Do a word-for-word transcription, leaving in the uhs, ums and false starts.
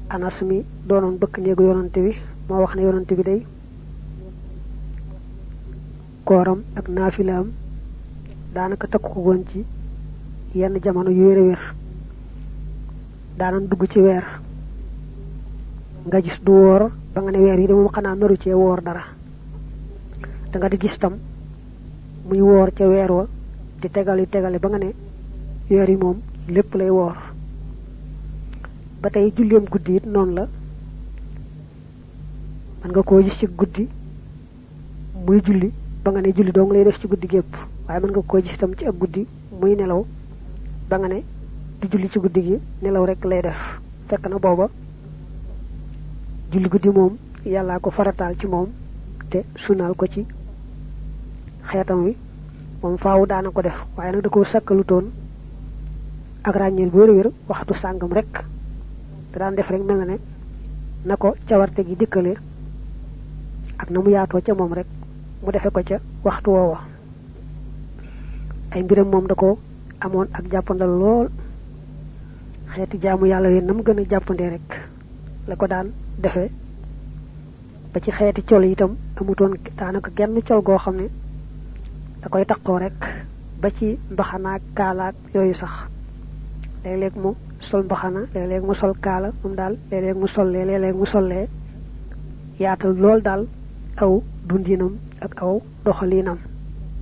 Anas mi doonoon bëkk néegu yonante bi moo wax ne yonante bi day kooram ak naafilaam daanaka takku ko woon ci yenn jamono yu wér a wér daanan dugg ci weer nga gis du woor ba nga ne weer yi de moom xanaa naru cee woor dara da nga di gis tam muy woor ca weer wa di tegali tegale ba nga ne weer yi moom lépp lay woor ba tey julleem guddi it noonu la man nga koo gis ci guddi muy julli ba nga ne julli dong lay def ci guddi gépp waaye man nga koo gis tam ci ak guddi muy nelaw ba nga ne du julli ci guddi gi nelaw rek lay def fekk na booba julli guddi moom yàllaa ko farataal ci moom te sunnaal ko ci xeetam wi moom faawu daana ko def waaye nag da koo sakkalutoon ak ràññeel bu wér-wér waxtu sàngam rek da daan def rek mel na ne na ko cawarte gi dikkale ak na mu yaatoo ca moom rek mu defe ko ca waxtu woowa ay mbiram moom da ko amoon ak jàppandal lool xeeti jaamu yàlla yi nam gën a jàppandee rek la ko daan defe ba ci xeeti col itam amutoon daanaka genn col goo xam ne da koy takkoo rek ba ci mbaxanaak kaalaak yooyu sax léeg-léeg mu sol mbaxana léeg-léeg mu sol kaala moom daal léeg-léeg mu sollee léeg-léeg mu sollee yaatal lool daal aw dundinam ak aw doxalinam